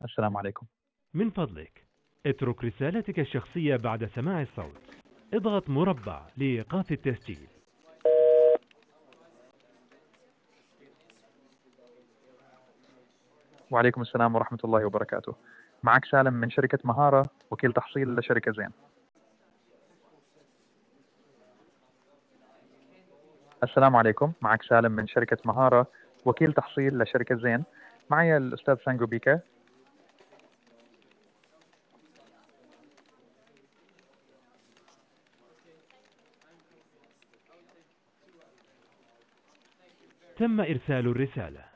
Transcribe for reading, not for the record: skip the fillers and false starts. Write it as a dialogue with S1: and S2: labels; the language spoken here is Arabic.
S1: السلام عليكم.
S2: من فضلك اترك رسالتك الشخصية بعد سماع الصوت. اضغط مربع لإيقاف التسجيل.
S1: وعليكم السلام ورحمة الله وبركاته. معك سالم من شركة مهارة، وكيل تحصيل لشركة زين. السلام عليكم، معك سالم من شركة مهارة، وكيل تحصيل لشركة زين. معي الأستاذ سانجو بيكا.
S2: تم إرسال الرسالة.